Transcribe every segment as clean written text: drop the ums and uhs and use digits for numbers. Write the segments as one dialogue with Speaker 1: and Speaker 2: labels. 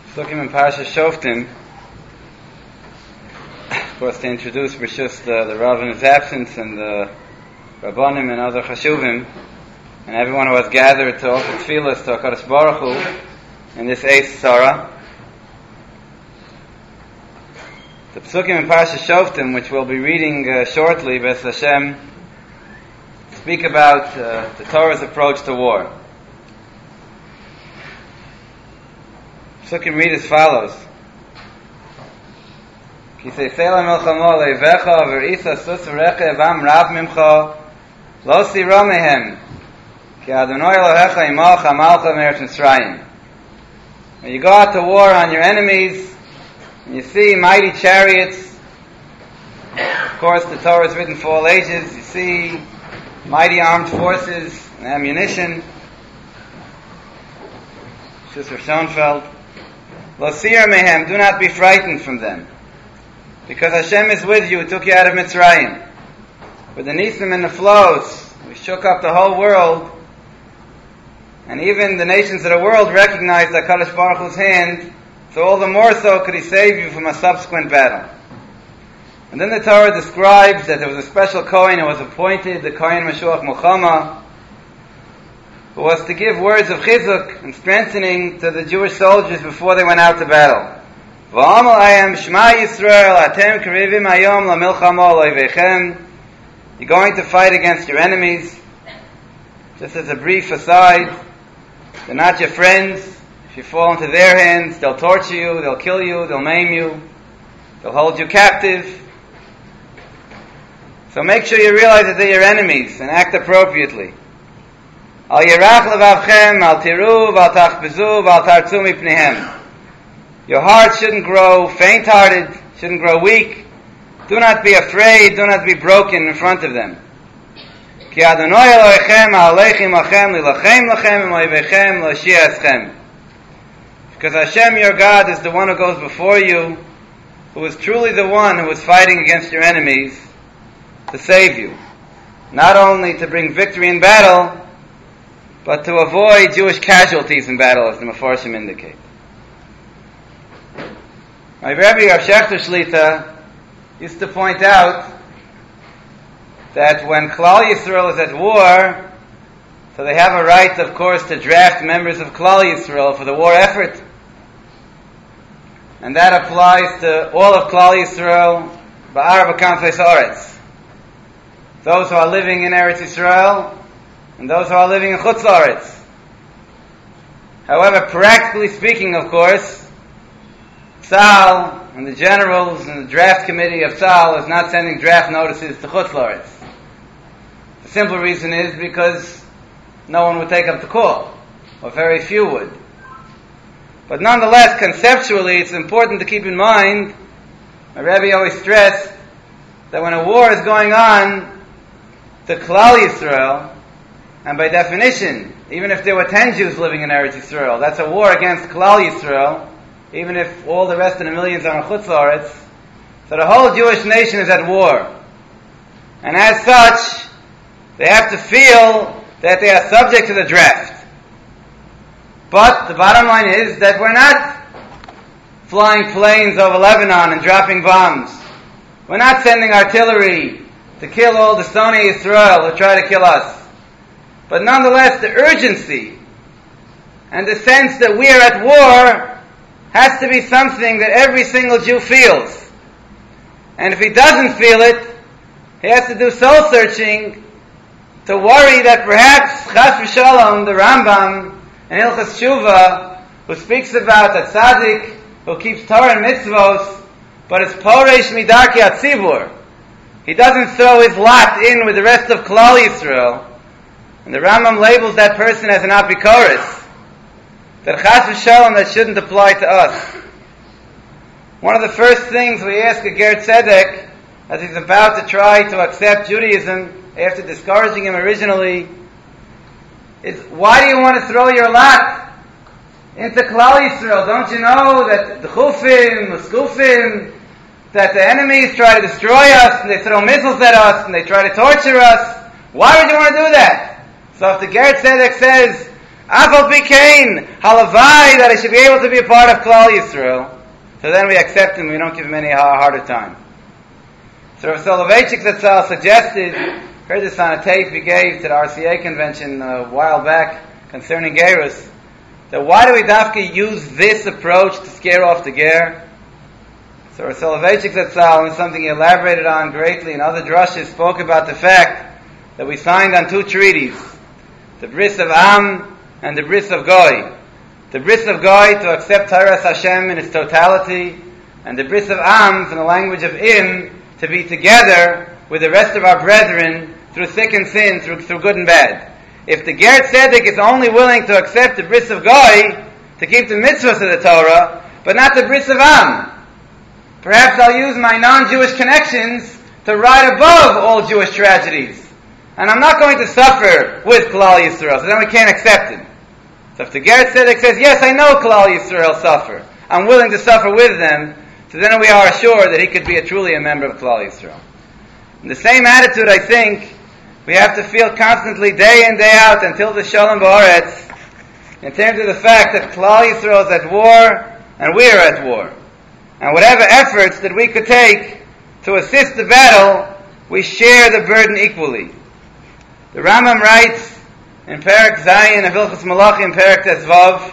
Speaker 1: Psukim in Parashat Shoftim. Of course, to introduce Rishus the Rav in his absence, and the Rabbanim and other Chashuvim, and everyone who has gathered to offer tefillas to HaKadosh Baruch Hu in this 8th Sarah. The Psukim in Parashat Shoftim, which we'll be reading shortly, B'ez Hashem, speak about the Torah's approach to war. Psukim read as follows: Ki seisela milchamo leivecha v'risa sus rechev am rav mimcha lo sira mehem ki Adonai Elohecha imach amalcha me'eretz Mitzrayim. When you go out to war on your enemies and you see mighty chariots, of course the Torah is written for all ages, you see mighty armed forces and ammunition. Shusser Schoenfeld. Lo sira mehem, do not be frightened from them, because Hashem is with you, took you out of Mitzrayim. With the Nisim and the flows, we shook up the whole world, and even the nations of the world recognized that HaKadosh Baruch Hu's hand, so all the more so could He save you from a subsequent battle. And then the Torah describes that there was a special Kohen who was appointed, the Kohen Mashuach Muhammad, who was to give words of chizuk and strengthening to the Jewish soldiers before they went out to battle. V'amal ayam Shema Yisrael atem karivim hayom lamilchama loivechem. You're going to fight against your enemies. Just as a brief aside, they're not your friends. If you fall into their hands, they'll torture you, they'll kill you, they'll maim you, they'll hold you captive. So make sure you realize that they're your enemies and act appropriately. Al yirach levavchem, al tiru, al tachbezu, al tartzu mipnehem. Your heart shouldn't grow faint-hearted, shouldn't grow weak. Do not be afraid, do not be broken in front of them. Ki Adonai Elohechem ha'aleichem lachem lilachem lachem v'moivechem l'shiaschem. Because Hashem, your God, is the one who goes before you, who is truly the one who is fighting against your enemies to save you. Not only to bring victory in battle, but to avoid Jewish casualties in battle, as the Mefarshim indicate. My Rebbe, Rav Shechter Shlita, used to point out that when Klal Yisrael is at war, so they have a right, of course, to draft members of Klal Yisrael for the war effort. And that applies to all of Klal Yisrael, Ba'ar B'kanfes Haaretz. Those who are living in Eretz Yisrael, and those who are living in Chutz La'aretz. However, practically speaking, of course, Tzahal and the generals and the draft committee of Tzahal is not sending draft notices to Chutz La'aretz. The simple reason is because no one would take up the call, or very few would. But nonetheless, conceptually, it's important to keep in mind, my Rebbe always stressed, that when a war is going on to Klal Yisrael, and by definition, even if there were 10 Jews living in Eretz Yisrael, that's a war against Klal Yisrael, even if all the rest of the millions are in Chutz La'aretz. So the whole Jewish nation is at war. And as such, they have to feel that they are subject to the draft. But the bottom line is that we're not flying planes over Lebanon and dropping bombs. We're not sending artillery to kill all the Stonei Yisrael who try to kill us. But nonetheless, the urgency and the sense that we are at war has to be something that every single Jew feels. And if he doesn't feel it, he has to do soul searching to worry that perhaps Chas v'Shalom, the Rambam and Hilchas Shuvah, who speaks about a tzaddik who keeps Torah and mitzvos, but it's poresh midarkei hatzibur. He doesn't throw his lot in with the rest of Klal Yisrael. And the Rambam labels that person as an apikoris. That Chas v'Shalom, that shouldn't apply to us. One of the first things we ask a Ger Tzedek, as he's about to try to accept Judaism, after discouraging him originally, is, why do you want to throw your lot into Klal Yisrael? Don't you know that the Chufim, the Skufim, that the enemies try to destroy us, and they throw missiles at us, and they try to torture us? Why would you want to do that? So if the Ger Tzedek says, Afal Pikain, halavai, that he should be able to be a part of Klal Yisrael. So then we accept him, we don't give him any harder time. So Rav Soloveitchik Zatzal suggested, heard this on a tape he gave to the RCA convention a while back concerning Gerus, that why do we dafka use this approach to scare off the Ger? So Rav Soloveitchik Zatzal, and something he elaborated on greatly in other drushes, spoke about the fact that we signed on two treaties, the Bris of Am and the Bris of Goy. The Bris of Goy to accept Torah Hashem in its totality, and the Bris of Am, from the language of Im, to be together with the rest of our brethren through thick and thin, through good and bad. If the Ger Tzedek is only willing to accept the Bris of Goy, to keep the mitzvahs of the Torah, but not the Bris of Am, perhaps I'll use my non-Jewish connections to ride above all Jewish tragedies. And I'm not going to suffer with Klal Yisrael, so then we can't accept it. So if the Ger Tzedek says, yes, I know Klal Yisrael suffer, I'm willing to suffer with them, so then we are assured that he could be truly a member of Klal Yisrael. In the same attitude, I think, we have to feel constantly, day in, day out, until the Shalom Ba'aretz, in terms of the fact that Klal Yisrael is at war, and we are at war. And whatever efforts that we could take to assist the battle, we share the burden equally. The Rambam writes in Perek Zayin of Hilchos Malachim, Perek Tezvav,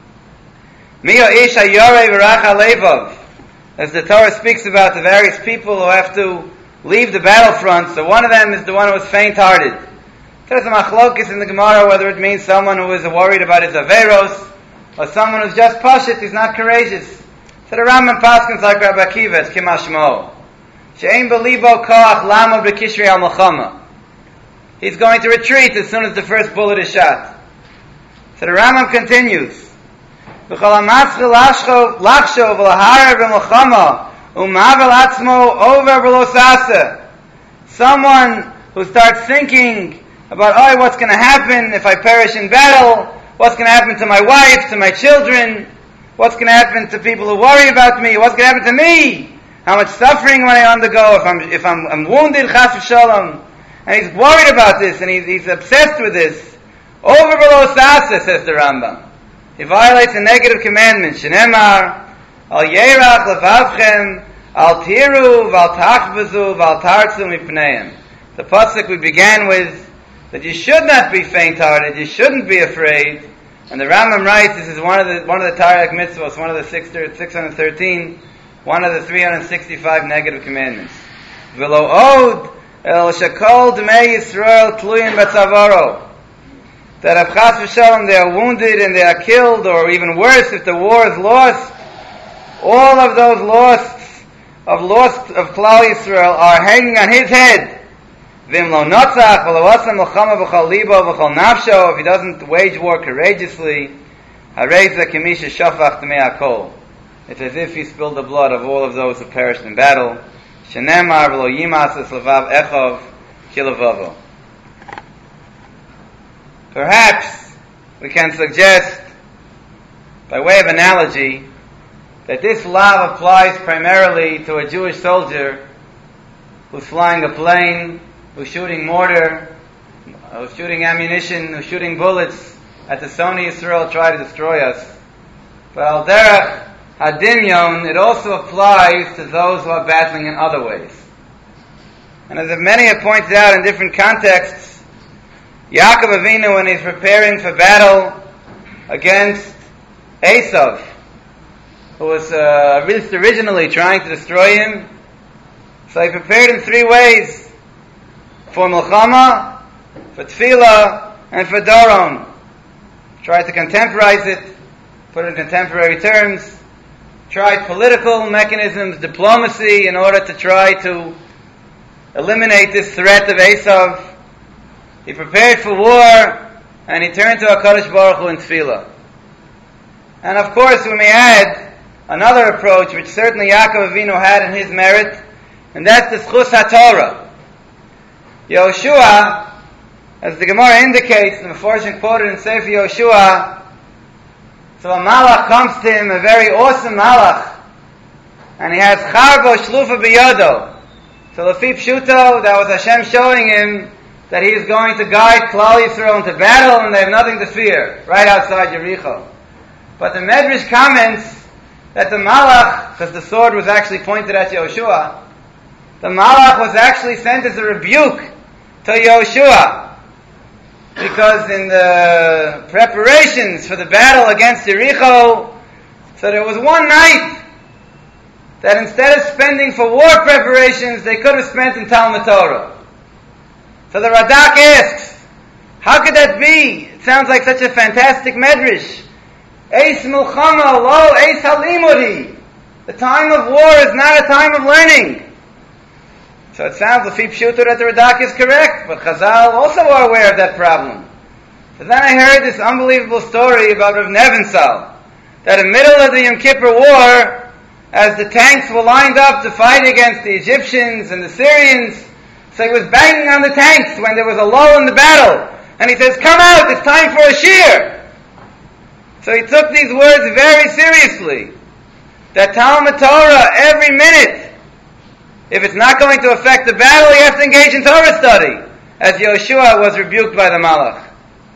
Speaker 1: Mio ish hayore v'rach halevav, as the Torah speaks about the various people who have to leave the battlefront. So one of them is the one who was faint-hearted. There's a machlokes in the Gemara whether it means someone who is worried about his averos, or someone who's just pashit, he's not courageous. So the Rambam paskins like Rabbi Akiva, it's kimashmo. She'ein belibo koach lamod b'kishrei al milchama. He's going to retreat as soon as the first bullet is shot. So the Rambam continues, V'chol hamatzchil lachshov v'lahara b'milchama u'mavel atzmo over v'lo sasa. Someone who starts thinking about, what's going to happen if I perish in battle? What's going to happen to my wife, to my children? What's going to happen to people who worry about me? What's going to happen to me? How much suffering when I undergo if I'm wounded, chas v'shalom? And he's worried about this, and he's obsessed with this. Over below sasa, says the Rambam. He violates a negative commandment. Shenemar, al yerach levavchem, al tiru, val tachbazu, val tartzu mipneim. The pasuk we began with, that you should not be faint-hearted, you shouldn't be afraid. And the Rambam writes, this is one of the Tariq mitzvahs, one of the 613, one of the 365 negative commandments. V'lo od, El shakol d'mei Yisrael tluyim b'tzavaro. That if chas v'shalom they are wounded and they are killed, or even worse, if the war is lost, all of those lost of Klal Yisrael are hanging on his head. V'im lo notzach v'lo asam l'chama v'chol libo v'chol nafsho, if he doesn't wage war courageously, hareza k'misha shafach d'mei hakol. It's as if he spilled the blood of all of those who perished in battle. Shenemar v'lo yimas levav echov kilavovo. Perhaps we can suggest, by way of analogy, that this law applies primarily to a Jewish soldier who's flying a plane, who's shooting mortar, who's shooting ammunition, who's shooting bullets at the Soni Yisrael try to destroy us. But al derech hadimyon, it also applies to those who are battling in other ways. And as many have pointed out in different contexts, Yaakov Avinu, when he's preparing for battle against Esav, who was originally trying to destroy him, so he prepared in three ways: for Milchama, for Tefillah, and for Doron. Tried to contemporize it, put it in contemporary terms, tried political mechanisms, diplomacy, in order to try to eliminate this threat of Esav. He prepared for war, and he turned to HaKadosh Baruch Hu in Tefillah. And of course, we may add another approach, which certainly Yaakov Avinu had in his merit, and that's the Schus HaTorah. Yoshua, as the Gemara indicates, the Meforshim quoted in Sefer Yoshua, so a malach comes to him, a very awesome malach, and he has Charbo Shlufa B'Yodo. So Lefi Pshuto, that was Hashem showing him that he is going to guide Klal Yisrael into battle and they have nothing to fear, right outside Yericho. But the Medrash comments that the Malach, because the sword was actually pointed at Yehoshua, the Malach was actually sent as a rebuke to Yehoshua, because in the preparations for the battle against Yericho, so there was one night that instead of spending for war preparations, they could have spent in Talmud Torah. So the Radak asks, how could that be? It sounds like such a fantastic medrash. Eis milchama lo eis halimudi. The time of war is not a time of learning. So it sounds lefi pshuto that the Radak is correct, but Chazal also are aware of that problem. So then I heard this unbelievable story about Rav Nebenzahl, that in the middle of the Yom Kippur War, as the tanks were lined up to fight against the Egyptians and the Syrians, so he was banging on the tanks when there was a lull in the battle. And he says, come out, it's time for a shear. So he took these words very seriously. That Talmud Torah, every minute, if it's not going to affect the battle, you have to engage in Torah study, as Yehoshua was rebuked by the Malach.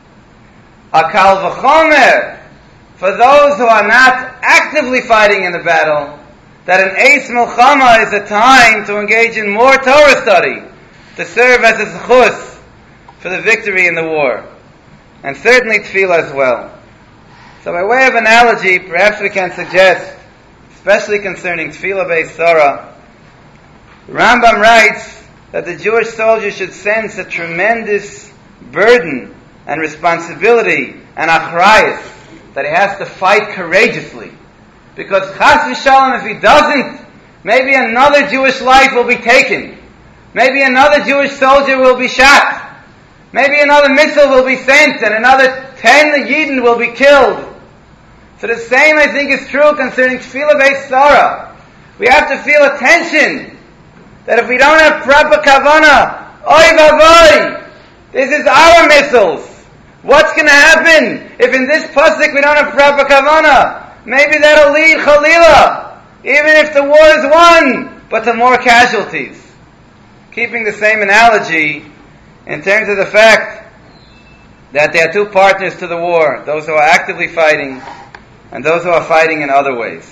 Speaker 1: Akal v'chomer, for those who are not actively fighting in the battle, that an Eis Milchama is a time to engage in more Torah study, to serve as a zechus for the victory in the war. And certainly tefillah as well. So by way of analogy, perhaps we can suggest, especially concerning tefillah beis Sarah, Rambam writes that the Jewish soldier should sense a tremendous burden and responsibility and achrayus, that he has to fight courageously. Because chas v'shalom, if he doesn't, maybe another Jewish life will be taken. Maybe another Jewish soldier will be shot. Maybe another missile will be sent and another 10 Yidden will be killed. So the same, I think, is true concerning tefillah beis Sarah. We have to feel a tension that if we don't have proper kavanah, oy vavoy, this is our missiles. What's going to happen if in this pasuk we don't have proper kavanah? Maybe that'll lead Chalila, even if the war is won, but to more casualties. Keeping the same analogy in terms of the fact that there are two partners to the war, those who are actively fighting and those who are fighting in other ways.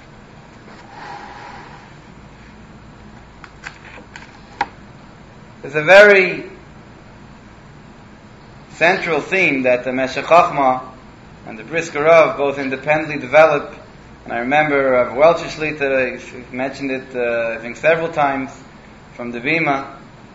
Speaker 1: There's a very central theme that the Meshech Chochmah and the Brisker Rav both independently develop, and I remember Rav Welcher Shlita mentioned it I think several times from the Bima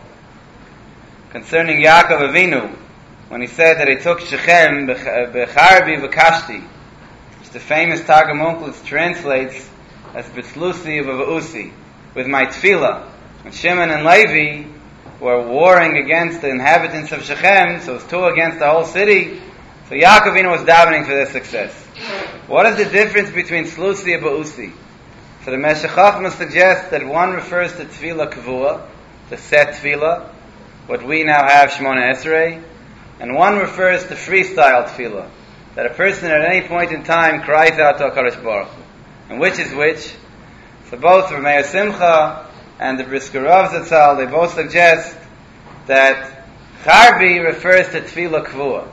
Speaker 1: concerning Yaakov Avinu, when he said that he took Shechem b'charbi v'kashti, which the famous Targum Onkelos translates as B'tzlusi v'va'usi, with my tefillah. When Shimon and Levi were warring against the inhabitants of Shechem, so it was two against the whole city, so Yaakov Avinu was davening for their success. What is the difference between Slusi and Ba'usi? So the Meshech Chochmah suggests that one refers to tefillah kavua, the set tefillah, what we now have Shmona Esrei, and one refers to freestyle tefillah, that a person at any point in time cries out to HaKadosh Baruch Hu. And which is which? So both Rameir Simcha and the Brisker Rav Zatzal, they both suggest that Charbi refers to tefillah kavua,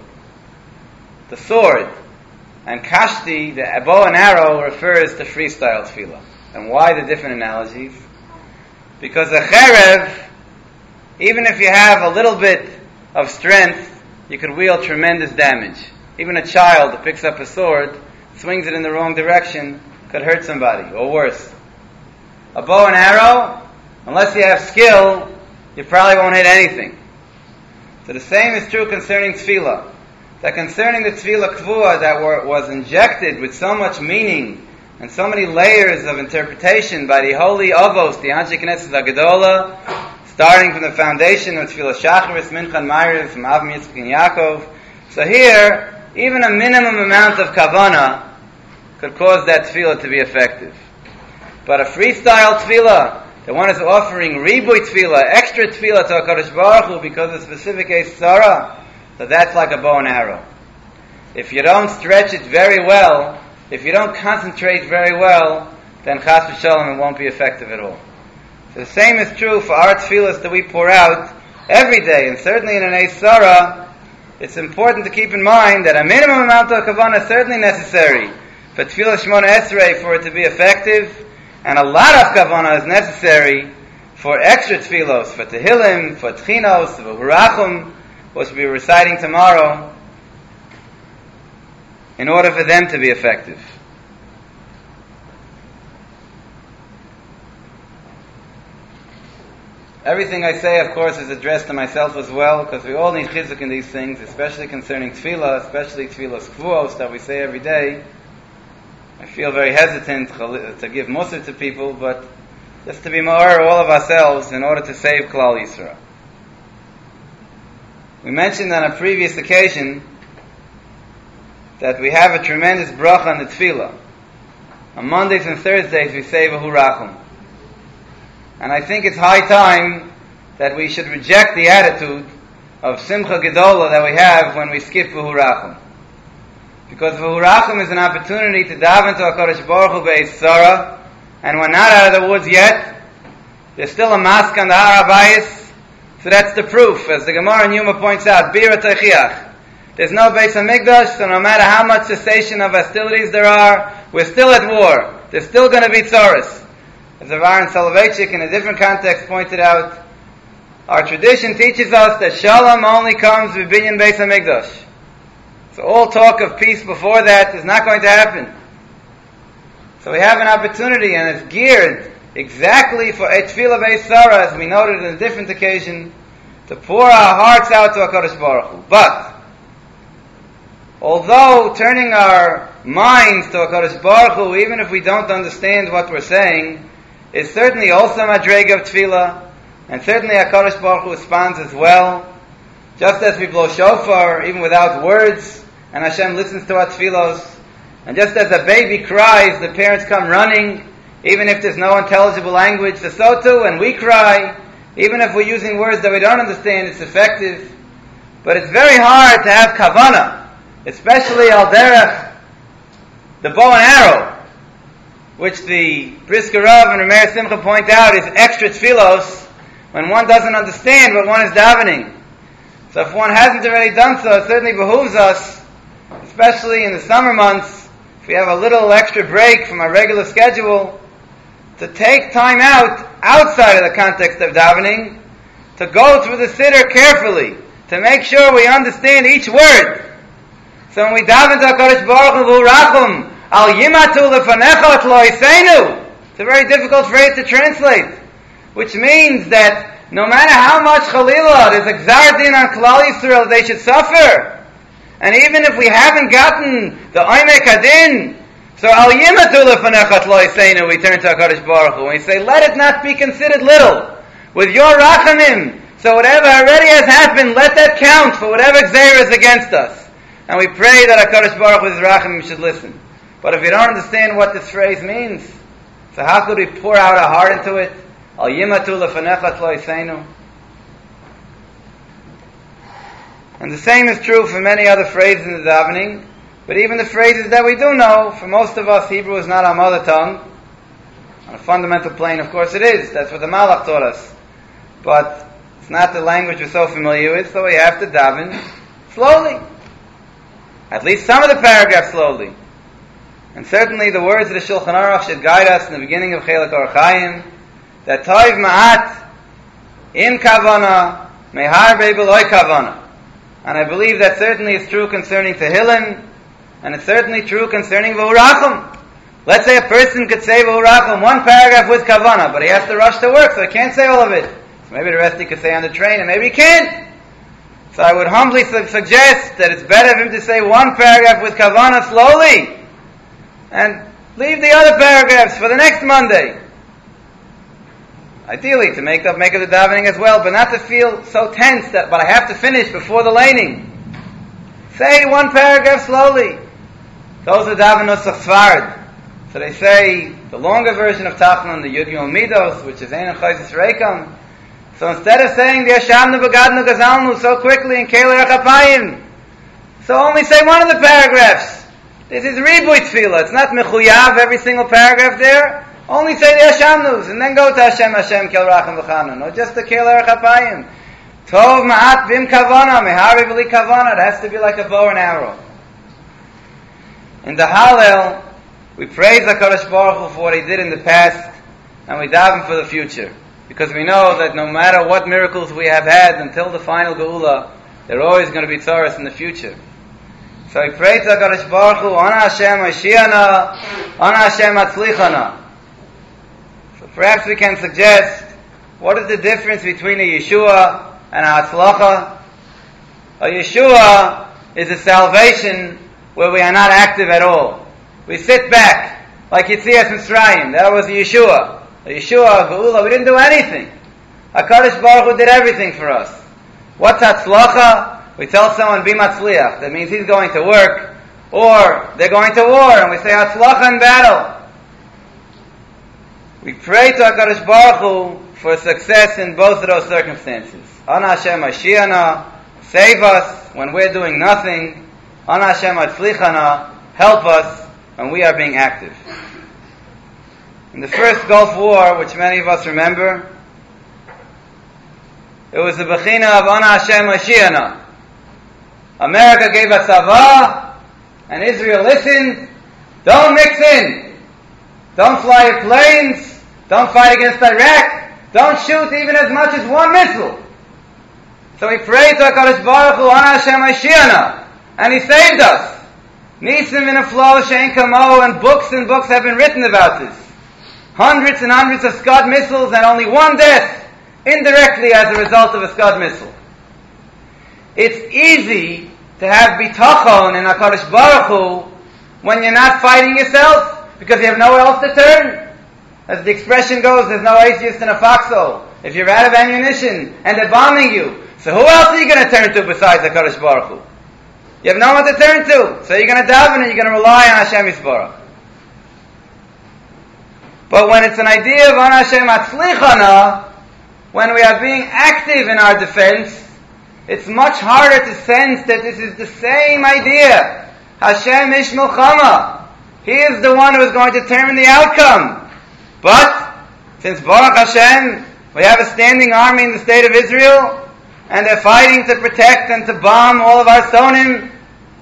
Speaker 1: the sword, and Kashti, the bow and arrow, refers to freestyle tefillah. And why the different analogies? Because a cherev, even if you have a little bit of strength, you could wield tremendous damage. Even a child that picks up a sword, swings it in the wrong direction, could hurt somebody, or worse. A bow and arrow, unless you have skill, you probably won't hit anything. So the same is true concerning tefillah. That concerning the tefillah kavua that was injected with so much meaning and so many layers of interpretation by the holy avos, the Anshe Knesset HaGedola, starting from the foundation of tefillah shacharis, mincha and ma'ariv, from Avram, Yitzchak and Yaakov. So here, even a minimum amount of kavanah could cause that tefillah to be effective. But a freestyle tefillah, the one is offering ribuy tefillah, extra tefillah to HaKadosh Baruch Hu because of specific Eis Sarah, so that's like a bow and arrow. If you don't stretch it very well, if you don't concentrate very well, then chas v'shalom, it won't be effective at all. So the same is true for our tefillahs that we pour out every day, and certainly in an Eis Sarah, it's important to keep in mind that a minimum amount of kavanah is certainly necessary for Tefillah Shemona Esrei for it to be effective, and a lot of kavanah is necessary for extra tefillos, for Tehillim, for Tchinos, for Hurachim, which we'll be reciting tomorrow, in order for them to be effective. Everything I say, of course, is addressed to myself as well, because we all need chizuk in these things, especially concerning tefillah, especially tefillahs kvuos that we say every day. I feel very hesitant to give musar to people, but just to be ma'or all of ourselves in order to save Klal Yisrael. We mentioned on a previous occasion that we have a tremendous bracha on the tefillah. On Mondays and Thursdays we say V'hurachim. And I think it's high time that we should reject the attitude of Simcha Gedola that we have when we skip V'hurachim. Because V'hurachim is an opportunity to daven to HaKadosh Baruch Hu Be'ez Sarah, and we're not out of the woods yet. There's still a mask on the Har HaBayis, so that's the proof. As the Gemara in Yuma points out, Bira Techiach. There's no Beis HaMikdash, so no matter how much cessation of hostilities there are, we're still at war. There's still going to be tzoros. As Aaron Soloveitchik in a different context pointed out, our tradition teaches us that Shalom only comes with Binyan Beis HaMikdash. So all talk of peace before that is not going to happen. So we have an opportunity, and it's geared exactly for a Tefillah Beis Sarah, as we noted on a different occasion, to pour our hearts out to HaKadosh Baruch Hu. But although turning our minds to HaKadosh Baruch Hu, even if we don't understand what we're saying, is certainly also madrega of tefillah, and certainly HaKadosh Baruch Hu responds as well. Just as we blow shofar, even without words, and Hashem listens to our tefillos, and just as a baby cries, the parents come running, even if there's no intelligible language, so too, when we cry, even if we're using words that we don't understand, it's effective. But it's very hard to have kavanah, especially al derech, the bow and arrow, which the Brisker Rav and Rameir Simcha point out is extra tefillos, when one doesn't understand what one is davening. So if one hasn't already done so, it certainly behooves us, especially in the summer months, if we have a little extra break from our regular schedule, to take time out, outside of the context of davening, to go through the siddur carefully, to make sure we understand each word. So when we daven to HaKadosh Baruch Hu V'hurachim, Al Yimatu Lefanechot Lo Yiseinu, it's a very difficult phrase to translate, which means that no matter how much Chalila there's a Gzar Din on Klal Yisrael, they should suffer. And even if we haven't gotten the Oimek Hadin, so Al Yimatu Lefanechot Lo Yiseinu, we turn to HaKadosh Baruch Hu, and we say, let it not be considered little. With your Rachamim, so whatever already has happened, let that count for whatever Gzar is against us. And we pray that HaKadosh Baruch Hu with His Rachamim should listen. But if you don't understand what this phrase means, so how could we pour out our heart into it? Al Yimatu Lefanechot Lo Yiseinu. And the same is true for many other phrases in the davening, but even the phrases that we do know, for most of us, Hebrew is not our mother tongue. On a fundamental plane, of course it is. That's what the Malach taught us. But it's not the language we're so familiar with, so we have to daven slowly. At least some of the paragraphs slowly. And certainly the words of the Shulchan Aruch should guide us in the beginning of Chelek Or Chaim, that Toiv Ma'at Im Kavana Mehar Be'Beloy Kavana. And I believe that certainly is true concerning Tehillim, and it's certainly true concerning V'hurachim. Let's say a person could say V'hurachim, one paragraph with Kavana, but he has to rush to work, so he can't say all of it. So maybe the rest he could say on the train, and maybe he can't. So I would humbly suggest that it's better for him to say one paragraph with Kavana slowly, and leave the other paragraphs for the next Monday. Ideally, to make up the davening as well, but not to feel so tense but I have to finish before the laning. Say one paragraph slowly. Those are davenos of Sfard. So they say the longer version of Tachnun, the Yud Gimel Midos, which is Ein Chayzis Reikam. So instead of saying the Yashamnu Begadnu Gazalnu so quickly in Kelei Achapayim, so only say one of the paragraphs. This is Ribuy Tefillah. It's not Mechuyav, every single paragraph there. Only say the Hashamnus, and then go to Hashem, Kel Racham V'chanun, or just the Kel Erech HaPayim. Tov ma'at bim kavana, mehari b'li kavana. It has to be like a bow and arrow. In the Hallel, we praise HaKadosh Baruch Hu for what He did in the past, and we daven for the future. Because we know that no matter what miracles we have had until the final Geula, there are always going to be tzaras in the future. So we pray to HaKadosh Baruch Hu, Ana Hashem Mashiachana, Ana Hashem Atzlichana. So perhaps we can suggest, what is the difference between a Yeshua and a Hatzlacha? A Yeshua is a salvation where we are not active at all. We sit back, like Yitzias Mitzrayim. That was a Yeshua. A Yeshua, a Geula, we didn't do anything. HaKadosh Baruch Hu did everything for us. What's Hatzlacha? We tell someone, be Matzliach. That means he's going to work, or they're going to war, and we say Hatzlacha in battle. We pray to HaKadosh Baruch Hu for success in both of those circumstances. Ana Hashem Mashiachana, save us when we're doing nothing. Ana Hashem Atzlichana, help us when we are being active. In the first Gulf War, which many of us remember, it was the Bechina of Ana Hashem Mashiachana. America gave a tzava, and Israel listened. Don't mix in. Don't fly your planes. Don't fight against Iraq. Don't shoot even as much as one missile. So we prayed to HaKadosh Baruch Hu, Ana Hashem Mashiachana, and He saved us. Nisim in a flow, Shein Kamo, and books have been written about this. Hundreds and hundreds of Scud missiles, and only one death, indirectly as a result of a Scud missile. It's easy to have bitachon in HaKadosh Baruch Hu when you're not fighting yourself, because you have nowhere else to turn. As the expression goes, there's no atheist in a foxhole. If you're out of ammunition and they're bombing you, so who else are you going to turn to besides HaKadosh Baruch Hu? You have no one to turn to, so you're going to daven and you're going to rely on Hashem Yisbarach. But when it's an idea of Ana Hashem Atzlichana, when we are being active in our defense, it's much harder to sense that this is the same idea. Hashem Ish Milchama. He is the one who is going to determine the outcome. But, since Baruch Hashem, we have a standing army in the state of Israel, and they're fighting to protect and to bomb all of our Sonim,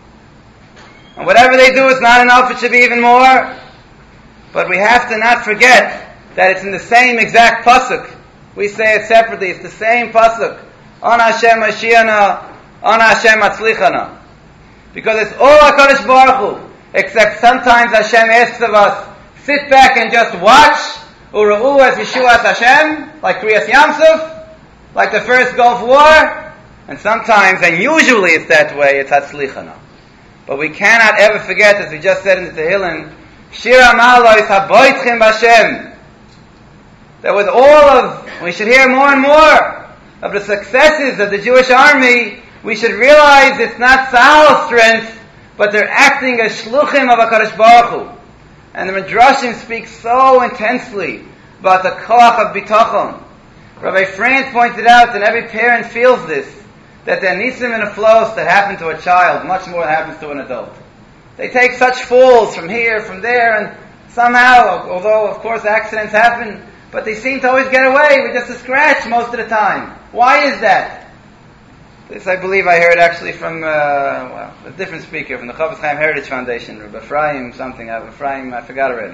Speaker 1: and whatever they do is not enough, it should be even more. But we have to not forget that it's in the same exact pasuk. We say it separately, it's the same pasuk. Ana Hashem Mashiachana, Ana Hashem Atzlichana. Because it's all HaKadosh Baruch Hu, except sometimes Hashem asks of us, sit back and just watch, Ura'u as Yeshuas Hashem, like Kriyas Yamsuf, like the first Gulf War, and sometimes, and usually it's that way, it's Hatzlichana. But we cannot ever forget, as we just said in the Tehillim, Shir Amalois Haboitchim Bashem. That with all of, we should hear more and more of the successes of the Jewish army, we should realize it's not Tzahal strength, but they're acting as shluchim of HaKadosh Baruch Hu. And the Midrashim speak so intensely about the koach of bitachon. Rabbi Franz pointed out, and every parent feels this, that there are nisim and aflos that happen to a child much more than happens to an adult. They take such falls from here, from there, and somehow, although of course accidents happen, but they seem to always get away with just a scratch most of the time. Why is that? This I believe I heard actually from a different speaker from the Chofetz Chaim Heritage Foundation, Rabbi Ephraim something, Ephraim, I forgot already.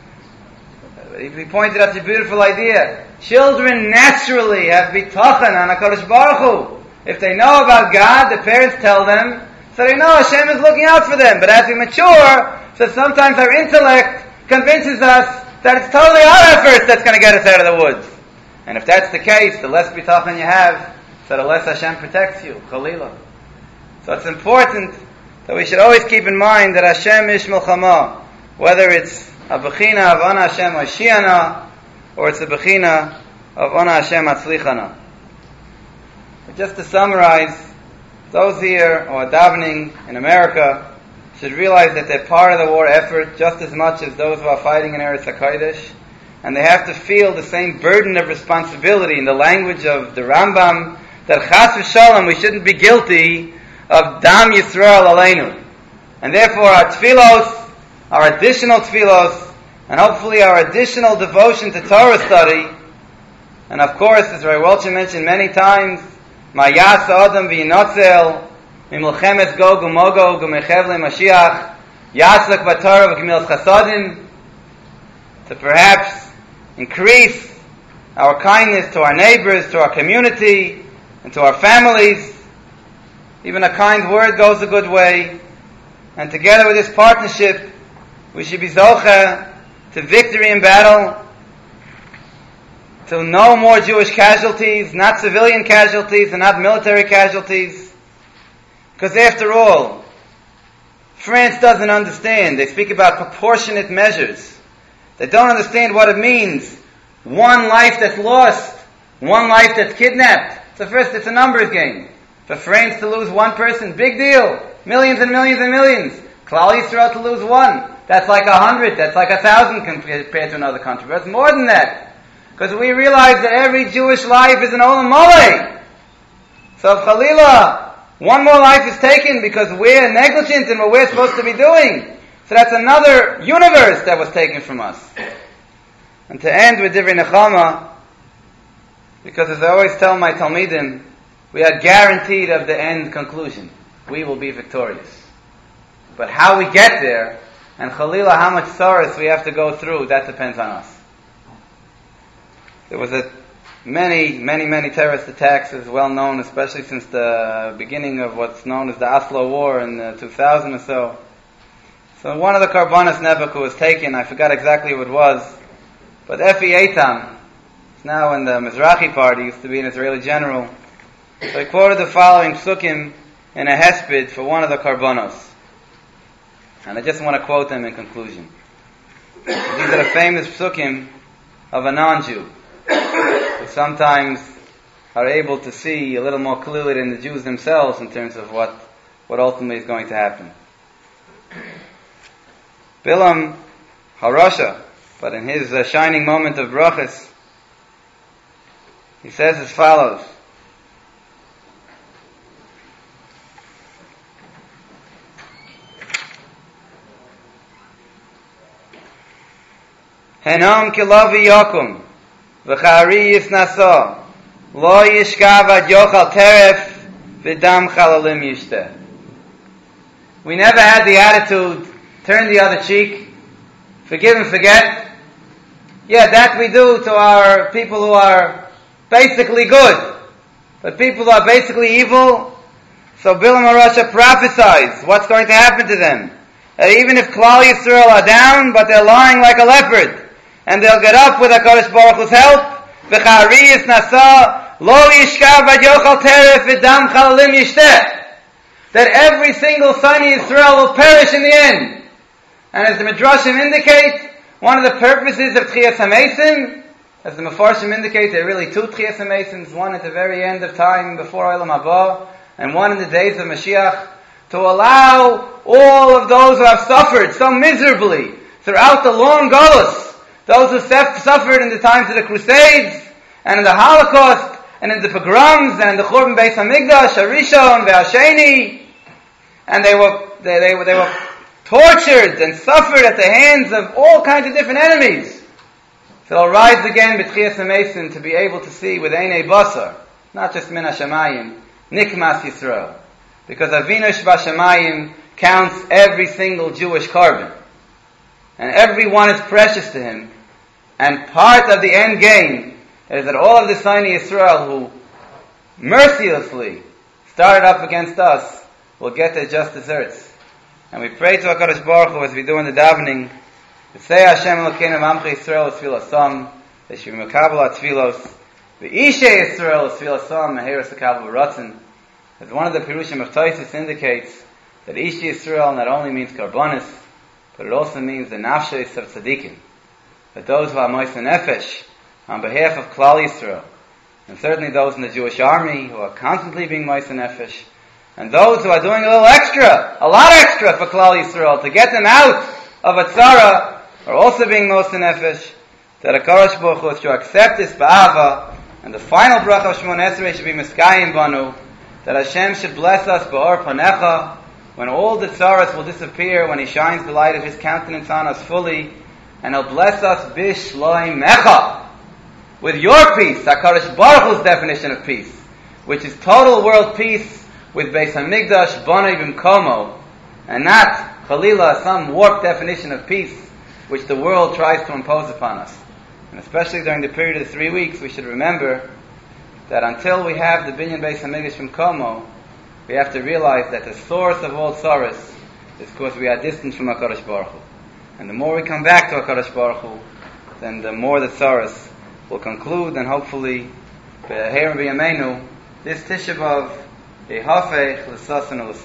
Speaker 1: He pointed out a beautiful idea. Children naturally have bitachon on HaKadosh Baruch Hu. If they know about God, the parents tell them, so they know Hashem is looking out for them. But as we mature, so sometimes our intellect convinces us that it's totally our efforts that's going to get us out of the woods. And if that's the case, the less bitachon you have, so the less Hashem protects you. Chalila. So it's important that we should always keep in mind that Hashem Ish Milchama, whether it's a bechina of Ana Hashem Mashiachana, or it's a bechina of Ana Hashem Atzlichana. But just to summarize, those here who are davening in America should realize that they're part of the war effort just as much as those who are fighting in Eretz HaKodesh, and they have to feel the same burden of responsibility in the language of the Rambam, that chas v'shalom, we shouldn't be guilty of dam Yisrael aleinu. And therefore our tefillos, our additional tefillos, and hopefully our additional devotion to Torah study, and of course, as Ray Welcher mentioned many times, Ma yas adam v'yinotzel mimilchemes Gog u'Magog u'mechevle Mashiach yaslek b'Torah v'gemilas chasadim, to perhaps increase our kindness to our neighbors, to our community, and to our families. Even a kind word goes a good way. And together with this partnership, we should be zocheh to victory in battle, to no more Jewish casualties, not civilian casualties and not military casualties. Because after all, France doesn't understand. They speak about proportionate measures. They don't understand what it means. One life that's lost, one life that's kidnapped. So first, it's a numbers game. For France to lose one person, big deal. Millions and millions and millions. Klal Yisrael to lose one. That's like 100, that's like 1,000 compared to another country. But it's more than that. Because we realize that every Jewish life is an olam mole. So if Chalila, one more life is taken because we're negligent in what we're supposed to be doing. So that's another universe that was taken from us. And to end with Divrei Nechama, because as I always tell my Talmidim, we are guaranteed of the end conclusion. We will be victorious. But how we get there, and Chalila, how much sorrows we have to go through, that depends on us. There was many terrorist attacks, as well known, especially since the beginning of what's known as the Oslo War in 2000 or so. So one of the Karbanos Nebuch who was taken, I forgot exactly who it was, but Efi Eitam, he's now in the Mizrahi party, used to be an Israeli general. So he quoted the following psukim in a hesped for one of the Karbanos. And I just want to quote them in conclusion. These are the famous psukim of a non-Jew, who sometimes are able to see a little more clearly than the Jews themselves in terms of what ultimately is going to happen. Bilam Harasha, but in his shining moment of brachas, he says as follows: Henam kilavi yakum v'chari yisnasa lo yishkav ad yochal teref v'dam chalalim yishteh. We never had the attitude, turn the other cheek, forgive and forget. Yeah, that we do to our people who are basically good. But people who are basically evil, so Bilam HaRasha prophesies what's going to happen to them. That even if Klal Yisrael are down, but they're lying like a leopard, and they'll get up with HaKadosh Baruch Hu's help. V'chari yisnasa lo yishkav ad yochal teref v'dam chalalim yishteh. That every single son of Yisrael will perish in the end. And as the Midrashim indicate, one of the purposes of Tchias HaMesim, as the Mefarshim indicate, there are really two Tchias HaMesims, one at the very end of time before Olam Haba, and one in the days of Mashiach, to allow all of those who have suffered so miserably throughout the long Golus, those who suffered in the times of the Crusades, and in the Holocaust, and in the pogroms, and in the Churban Beis HaMikdash, HaRishon, VeHasheni, and they were tortured and suffered at the hands of all kinds of different enemies. So they'll rise again b'tchias HaMesim to be able to see with Einei Basar, not just Min HaShamayim, Nikmas Yisrael. Because Avinu Shebashamayim counts every single Jewish carbon. And every one is precious to him. And part of the end game is that all of the Sinai Yisrael who mercilessly started up against us will get their just desserts. And we pray to HaKadosh Baruch Hu as we do in the davening, V'sei Hashem Elokeinu Mamcha Yisrael Tfilasam, V'shiv Mekabel HaTfilos, V'ishe Yisrael Tfilasam, Meheres HaKabel B'Ratzin. As one of the Pirushim of Taisus indicates, that Ishe Yisrael not only means Karbonis, but it also means the nafshos of tzaddikim, that those who are moiser nefesh on behalf of Klal Yisrael, and certainly those in the Jewish army who are constantly being moiser nefesh, and those who are doing a little extra, a lot extra for Klal Yisrael to get them out of a tzara, are also being moiser nefesh. That HaKadosh Baruch Hu should accept this ba'ava, and the final bracha of Shemon Esrei should be miskayim banu, that Hashem should bless us ba'or panecha, when all the tzaras will disappear, when He shines the light of His countenance on us fully, and He'll bless us bishloim mecha, with your peace, HaKadosh Baruch Hu's definition of peace. which is total world peace with Beis Hamikdash Bonei B'Mkomo, and not Chalila, some warped definition of peace which the world tries to impose upon us. And especially during the period of 3 weeks, we should remember that until we have the Binyan Beis Hamikdash B'Mkomo, we have to realize that the source of all sorrows is because we are distant from HaKadosh Baruch Hu. And the more we come back to HaKadosh Baruch Hu, then the more the sorrows will conclude, and hopefully, Be'er B'Yameinu, this Tisha B'Av, Hafech L'Sasan